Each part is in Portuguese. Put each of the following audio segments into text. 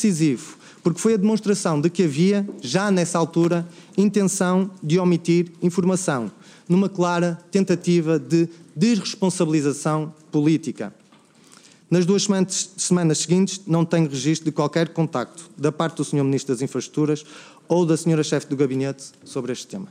decisivo, porque foi a demonstração de que havia, já nessa altura, intenção de omitir informação, numa clara tentativa de desresponsabilização política. Nas 2 semanas seguintes, não tenho registro de qualquer contacto da parte do Sr. Ministro das Infraestruturas ou da Sra. Chefe do Gabinete sobre este tema.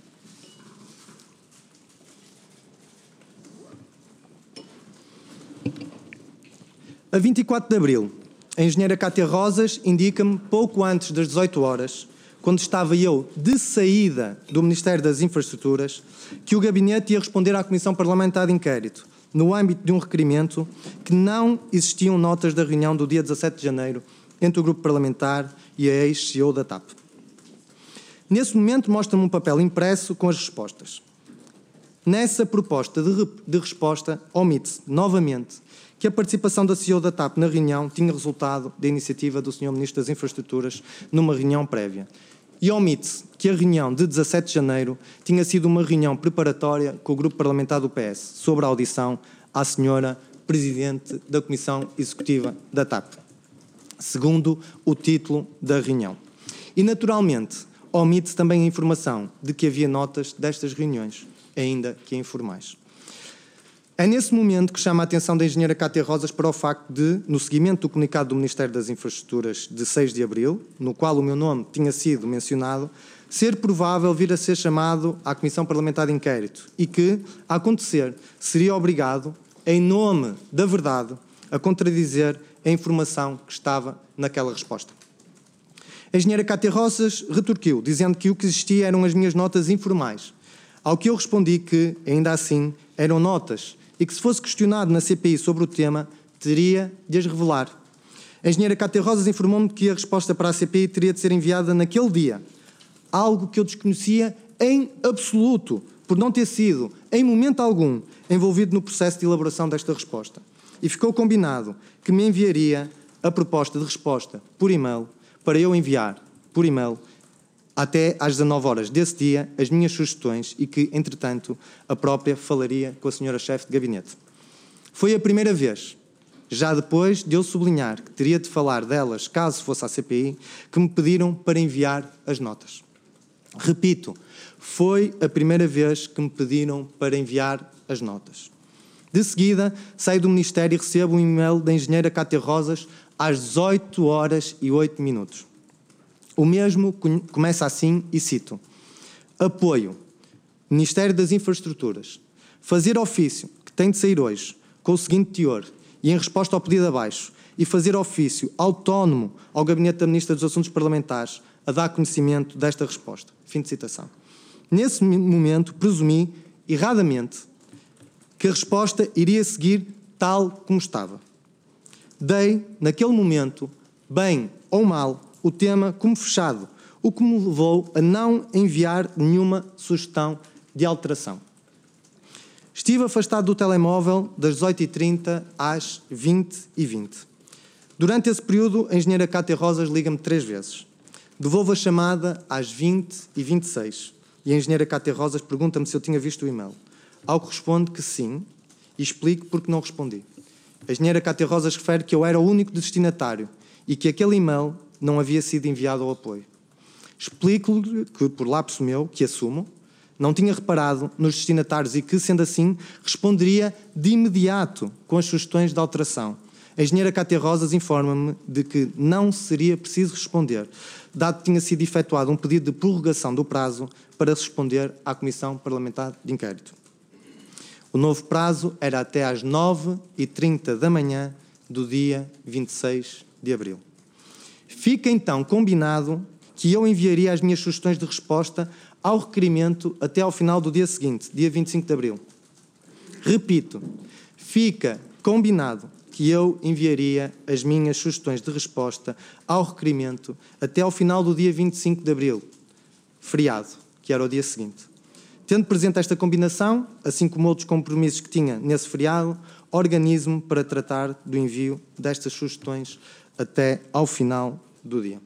A 24 de abril, a engenheira Cátia Rosas indica-me, pouco antes das 18 horas, quando estava eu de saída do Ministério das Infraestruturas, que o Gabinete ia responder à Comissão Parlamentar de Inquérito, no âmbito de um requerimento, que não existiam notas da reunião do dia 17 de janeiro entre o grupo parlamentar e a ex-CEO da TAP. Nesse momento, mostra-me um papel impresso com as respostas. Nessa proposta de resposta, omite-se, novamente, que a participação da CEO da TAP na reunião tinha resultado da iniciativa do Sr. Ministro das Infraestruturas numa reunião prévia. E omite-se que a reunião de 17 de janeiro tinha sido uma reunião preparatória com o grupo parlamentar do PS sobre a audição à senhora Presidente da Comissão Executiva da TAP, segundo o título da reunião. E, naturalmente, omite-se também a informação de que havia notas destas reuniões, ainda que informais. É nesse momento que chama a atenção da engenheira Cátia Rosas para o facto de, no seguimento do comunicado do Ministério das Infraestruturas de 6 de abril, no qual o meu nome tinha sido mencionado, ser provável vir a ser chamado à Comissão Parlamentar de Inquérito e que, a acontecer, seria obrigado, em nome da verdade, a contradizer a informação que estava naquela resposta. A engenheira Cátia Rosas retorquiu, dizendo que o que existia eram as minhas notas informais, ao que eu respondi que, ainda assim, eram notas e que, se fosse questionado na CPI sobre o tema, teria de as revelar. A engenheira Cátia Rosas informou-me que a resposta para a CPI teria de ser enviada naquele dia, algo que eu desconhecia em absoluto, por não ter sido, em momento algum, envolvido no processo de elaboração desta resposta. E ficou combinado que me enviaria a proposta de resposta por e-mail, para eu enviar por e-mail até às 19 horas desse dia as minhas sugestões e que, entretanto, a própria falaria com a senhora chefe de gabinete. Foi a primeira vez, já depois de eu sublinhar que teria de falar delas caso fosse à CPI, que me pediram para enviar as notas. Repito, foi a primeira vez que me pediram para enviar as notas. De seguida, saio do Ministério e recebo um e-mail da engenheira Cátia Rosas às 18 horas e 8 minutos. O mesmo começa assim e cito: apoio, Ministério das Infraestruturas, fazer ofício, que tem de sair hoje, com o seguinte teor, e em resposta ao pedido abaixo, e fazer ofício autónomo ao Gabinete da Ministra dos Assuntos Parlamentares a dar conhecimento desta resposta. Fim de citação. Nesse momento, presumi, erradamente, que a resposta iria seguir tal como estava. Dei, naquele momento, bem ou mal, o tema como fechado, o que me levou a não enviar nenhuma sugestão de alteração. Estive afastado do telemóvel das 18h30 às 20h20. Durante esse período, a engenheira Cátia Rosas liga-me 3 vezes. Devolvo a chamada às 20h26 e a engenheira Cátia Rosas pergunta-me se eu tinha visto o e-mail. Ao que respondo que sim e explico porque não respondi. A engenheira Cátia Rosas refere que eu era o único destinatário e que aquele e-mail não havia sido enviado ao apoio. Explico-lhe que, por lapso meu, que assumo, não tinha reparado nos destinatários e que, sendo assim, responderia de imediato com as sugestões de alteração. A engenheira Cátia Rosas informa-me de que não seria preciso responder, dado que tinha sido efetuado um pedido de prorrogação do prazo para responder à Comissão Parlamentar de Inquérito. O novo prazo era até às 9h30 da manhã do dia 26 de abril. Fica então combinado que eu enviaria as minhas sugestões de resposta ao requerimento até ao final do dia seguinte, dia 25 de abril. Repito, fica combinado que eu enviaria as minhas sugestões de resposta ao requerimento até ao final do dia 25 de abril, feriado, que era o dia seguinte. Tendo presente esta combinação, assim como outros compromissos que tinha nesse feriado, organizo-me para tratar do envio destas sugestões até ao final do dia.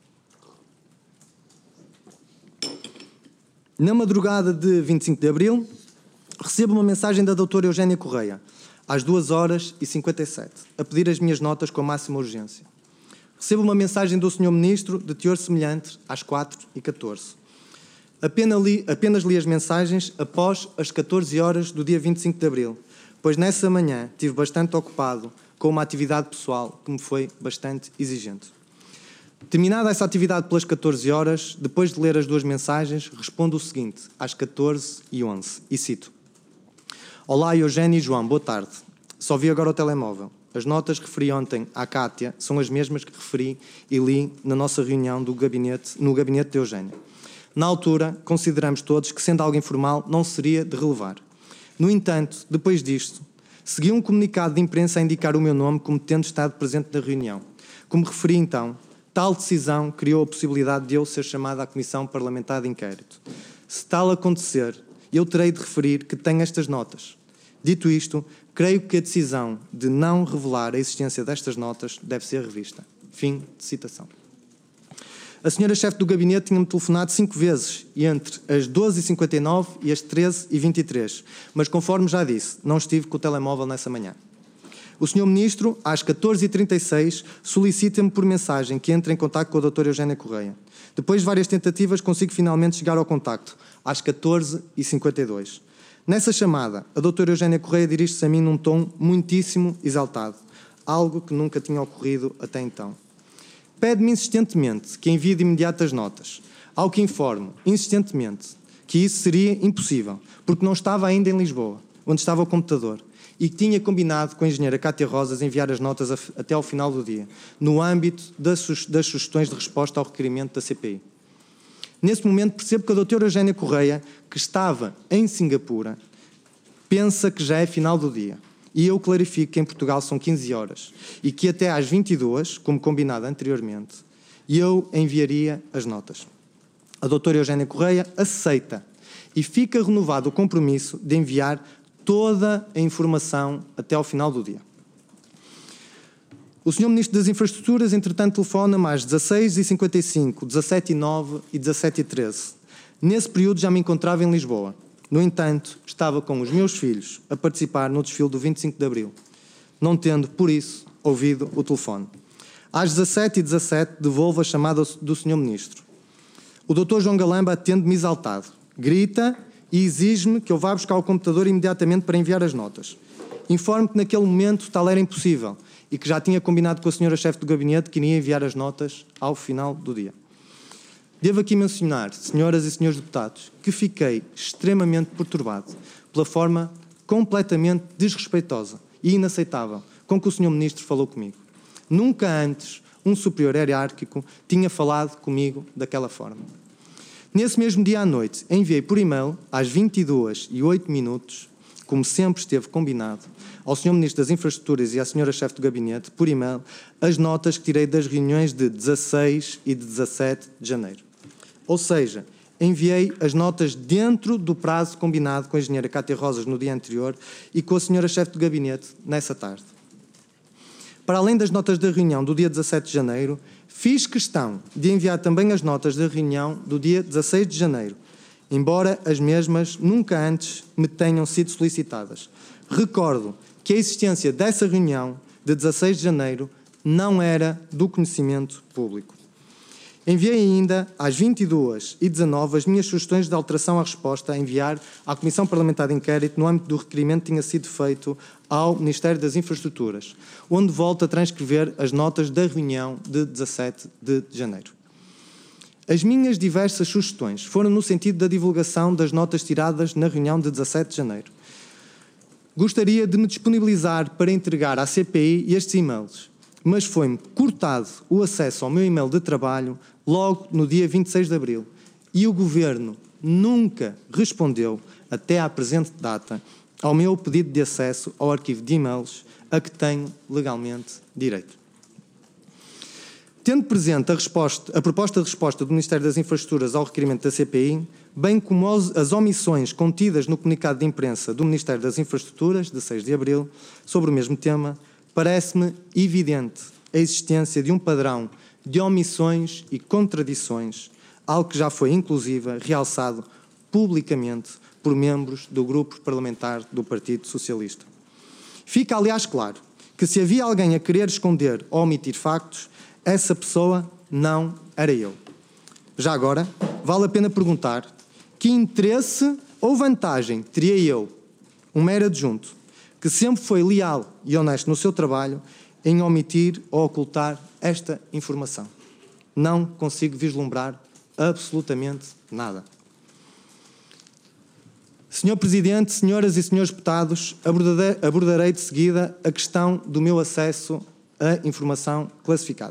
Na madrugada de 25 de abril, recebo uma mensagem da doutora Eugénia Correia, às 2h57, a pedir as minhas notas com a máxima urgência. Recebo uma mensagem do Sr. Ministro de teor semelhante às 4h14. Apenas li as mensagens após as 14 horas do dia 25 de abril, pois nessa manhã estive bastante ocupado com uma atividade pessoal que me foi bastante exigente. Terminada essa atividade pelas 14 horas, depois de ler as duas mensagens, respondo o seguinte, às 14h11, e cito: Olá, Eugénio e João, boa tarde. Só vi agora o telemóvel. As notas que referi ontem à Cátia são as mesmas que referi e li na nossa reunião no gabinete de Eugénio. Na altura, consideramos todos que, sendo algo informal, não seria de relevar. No entanto, depois disto, seguiu um comunicado de imprensa a indicar o meu nome como tendo estado presente na reunião. Como referi então, tal decisão criou a possibilidade de eu ser chamado à Comissão Parlamentar de Inquérito. Se tal acontecer, eu terei de referir que tenho estas notas. Dito isto, creio que a decisão de não revelar a existência destas notas deve ser revista. Fim de citação. A senhora chefe do gabinete tinha-me telefonado 5 vezes, entre as 12h59 e as 13h23, mas conforme já disse, não estive com o telemóvel nessa manhã. O senhor Ministro, às 14h36, solicita-me por mensagem que entre em contacto com a doutora Eugénia Correia. Depois de várias tentativas, consigo finalmente chegar ao contacto, às 14h52. Nessa chamada, a doutora Eugénia Correia dirige-se a mim num tom muitíssimo exaltado, algo que nunca tinha ocorrido até então. Pede-me insistentemente que envie de imediato as notas, ao que informo, insistentemente, que isso seria impossível, porque não estava ainda em Lisboa, onde estava o computador, e que tinha combinado com a engenheira Cátia Rosas enviar as notas até ao final do dia, no âmbito das sugestões de resposta ao requerimento da CPI. Nesse momento percebo que a doutora Eugénia Correia, que estava em Singapura, pensa que já é final do dia. E eu clarifico que em Portugal são 15 horas e que até às 22, como combinado anteriormente, eu enviaria as notas. A doutora Eugénia Correia aceita e fica renovado o compromisso de enviar toda a informação até ao final do dia. O Sr. Ministro das Infraestruturas, entretanto, telefona-me às 16h55, 17h09 e 17h13. Nesse período já me encontrava em Lisboa. No entanto, estava com os meus filhos a participar no desfile do 25 de Abril, não tendo, por isso, ouvido o telefone. Às 17h17, devolvo a chamada do Sr. Ministro. O Dr. João Galamba atende-me exaltado, grita e exige-me que eu vá buscar o computador imediatamente para enviar as notas. Informo que naquele momento tal era impossível e que já tinha combinado com a senhora chefe do gabinete que iria enviar as notas ao final do dia. Devo aqui mencionar, senhoras e senhores deputados, que fiquei extremamente perturbado pela forma completamente desrespeitosa e inaceitável com que o Sr. Ministro falou comigo. Nunca antes um superior hierárquico tinha falado comigo daquela forma. Nesse mesmo dia à noite, enviei por e-mail, às 22h08, como sempre esteve combinado, ao Sr. Ministro das Infraestruturas e à Sra. Chefe do Gabinete, por e-mail, as notas que tirei das reuniões de 16 e de 17 de janeiro. Ou seja, enviei as notas dentro do prazo combinado com a engenheira Cátia Rosas no dia anterior e com a Sra. Chefe do Gabinete nessa tarde. Para além das notas da reunião do dia 17 de janeiro, fiz questão de enviar também as notas da reunião do dia 16 de janeiro, embora as mesmas nunca antes me tenham sido solicitadas. Recordo que a existência dessa reunião de 16 de janeiro não era do conhecimento público. Enviei ainda, às 22h19, as minhas sugestões de alteração à resposta a enviar à Comissão Parlamentar de Inquérito no âmbito do requerimento que tinha sido feito ao Ministério das Infraestruturas, onde volto a transcrever as notas da reunião de 17 de janeiro. As minhas diversas sugestões foram no sentido da divulgação das notas tiradas na reunião de 17 de janeiro. Gostaria de me disponibilizar para entregar à CPI estes e-mails, mas foi-me cortado o acesso ao meu e-mail de trabalho logo no dia 26 de abril e o Governo nunca respondeu, até à presente data, ao meu pedido de acesso ao arquivo de e-mails a que tenho legalmente direito. Tendo presente a proposta de resposta do Ministério das Infraestruturas ao requerimento da CPI, bem como as omissões contidas no comunicado de imprensa do Ministério das Infraestruturas, de 6 de abril, sobre o mesmo tema, parece-me evidente a existência de um padrão de omissões e contradições, algo que já foi, inclusive, realçado publicamente por membros do grupo parlamentar do Partido Socialista. Fica, aliás, claro que se havia alguém a querer esconder ou omitir factos, essa pessoa não era eu. Já agora, vale a pena perguntar que interesse ou vantagem teria eu, um mero adjunto, que sempre foi leal e honesto no seu trabalho, em omitir ou ocultar esta informação. Não consigo vislumbrar absolutamente nada. Senhor Presidente, senhoras e senhores deputados, abordarei de seguida a questão do meu acesso à informação classificada.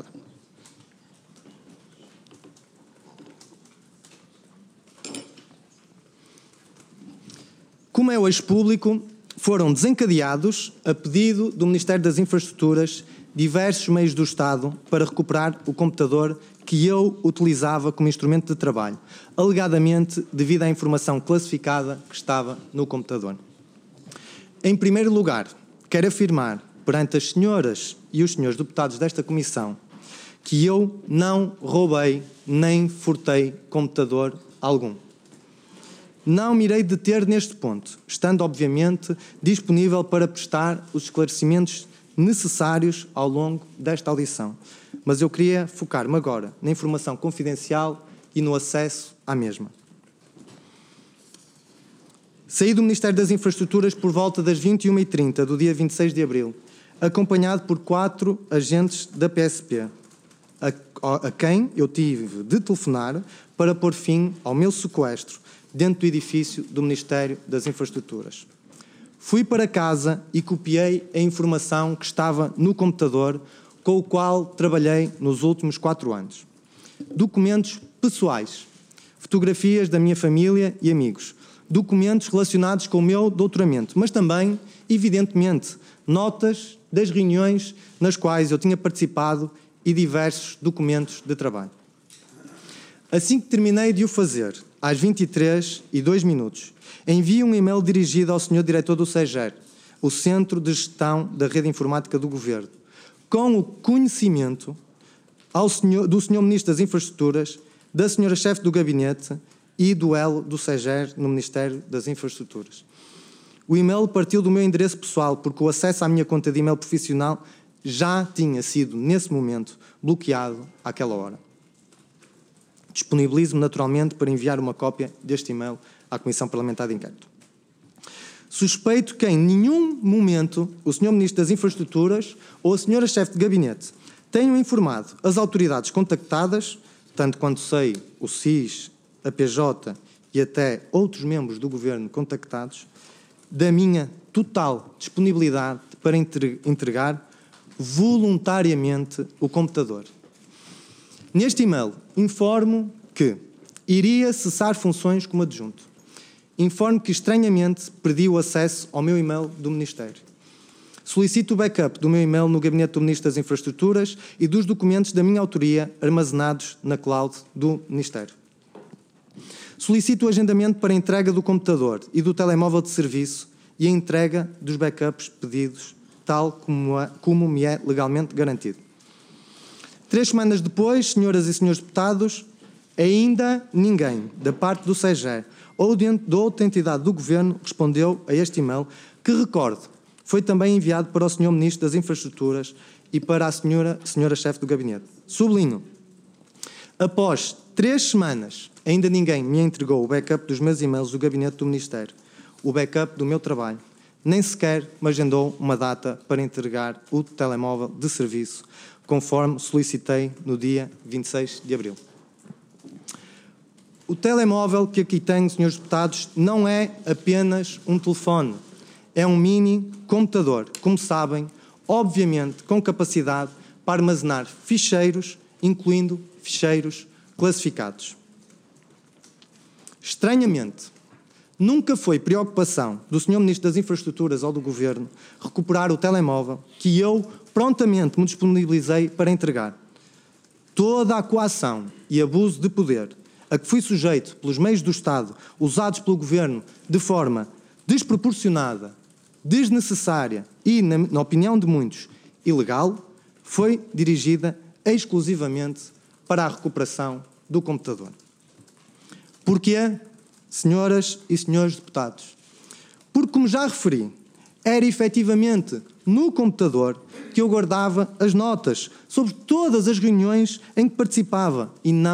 Como é hoje público, foram desencadeados, a pedido do Ministério das Infraestruturas, diversos meios do Estado para recuperar o computador que eu utilizava como instrumento de trabalho, alegadamente devido à informação classificada que estava no computador. Em primeiro lugar, quero afirmar perante as senhoras e os senhores deputados desta comissão que eu não roubei nem furtei computador algum. Não me irei deter neste ponto, estando obviamente disponível para prestar os esclarecimentos necessários ao longo desta audição. Mas eu queria focar-me agora na informação confidencial e no acesso à mesma. Saí do Ministério das Infraestruturas por volta das 21h30 do dia 26 de abril, acompanhado por 4 agentes da PSP, a quem eu tive de telefonar para pôr fim ao meu sequestro dentro do edifício do Ministério das Infraestruturas. Fui para casa e copiei a informação que estava no computador com o qual trabalhei nos últimos 4 anos. Documentos pessoais, fotografias da minha família e amigos, documentos relacionados com o meu doutoramento, mas também, evidentemente, notas das reuniões nas quais eu tinha participado e diversos documentos de trabalho. Assim que terminei de o fazer, às 23h02, envio um e-mail dirigido ao Sr. Diretor do CEGER, o Centro de Gestão da Rede Informática do Governo, com o conhecimento do Sr. Ministro das Infraestruturas, da Sra. Chefe do Gabinete e do elo do CEGER no Ministério das Infraestruturas. O e-mail partiu do meu endereço pessoal, porque o acesso à minha conta de e-mail profissional já tinha sido, nesse momento, bloqueado àquela hora. Disponibilizo-me naturalmente para enviar uma cópia deste e-mail à Comissão Parlamentar de Inquérito. Suspeito que em nenhum momento o Sr. Ministro das Infraestruturas ou a Sra. Chefe de Gabinete tenham informado as autoridades contactadas, tanto quanto sei o SIS, a PJ e até outros membros do Governo contactados, da minha total disponibilidade para entregar voluntariamente o computador. Neste e-mail, informo que iria cessar funções como adjunto. Informo que, estranhamente, perdi o acesso ao meu e-mail do Ministério. Solicito o backup do meu e-mail no Gabinete do Ministro das Infraestruturas e dos documentos da minha autoria armazenados na cloud do Ministério. Solicito o agendamento para a entrega do computador e do telemóvel de serviço e a entrega dos backups pedidos, tal como me é legalmente garantido. 3 semanas depois, senhoras e senhores deputados, ainda ninguém, da parte do CEGER ou de outra entidade do Governo, respondeu a este e-mail, que, recordo, foi também enviado para o Sr. Ministro das Infraestruturas e para a Sra. Chefe do Gabinete. Sublinho. Após 3 semanas, ainda ninguém me entregou o backup dos meus e-mails do Gabinete do Ministério, o backup do meu trabalho, nem sequer me agendou uma data para entregar o telemóvel de serviço, conforme solicitei no dia 26 de abril. O telemóvel que aqui tenho, senhores deputados, não é apenas um telefone. É um mini computador, como sabem, obviamente com capacidade para armazenar ficheiros, incluindo ficheiros classificados. Estranhamente, nunca foi preocupação do Sr. Ministro das Infraestruturas ou do Governo recuperar o telemóvel que eu prontamente me disponibilizei para entregar. Toda a coação e abuso de poder a que fui sujeito pelos meios do Estado usados pelo Governo de forma desproporcionada, desnecessária e, na opinião de muitos, ilegal, foi dirigida exclusivamente para a recuperação do computador. Porquê, senhoras e senhores deputados? Porque, como já referi, era efetivamente no computador que eu guardava as notas sobre todas as reuniões em que participava e não